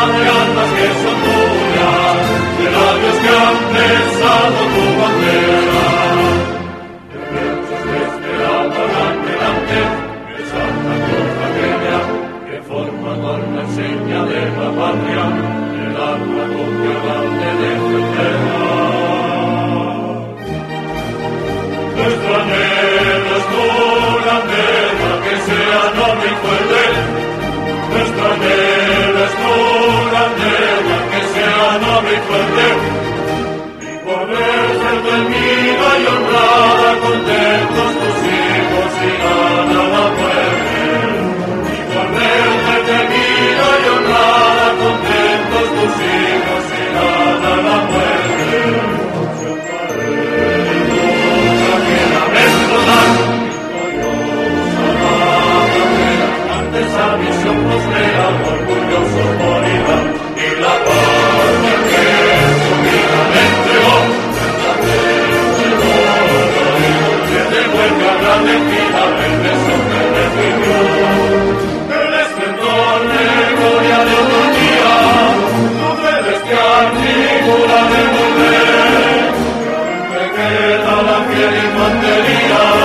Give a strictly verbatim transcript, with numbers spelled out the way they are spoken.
de almas que son tuyas, de labios que han besado tu bandera. De derechos que esperaban delante de Santa Cruz aquella, que forma la enseña de la patria, del alma tu grande de defenderla. Nuestro anhelo es tu grandeza, que sea noble y fuerte. Nuestro anhelo es tu grandeza, que sea noble y fuerte. Y por ser temida y honrada, contentos tus hijos irán a la muerte. Y por ser temida y honrada, contentos tus hijos irán a la muerte. Esa visión nos crea orgullosos morirán, y la patria que su vida le entregó, que devuelve a la mentira el beso que recibió. El esplendor de gloria de otro día, tu celestial figura de volver, que queda la fiel infantería.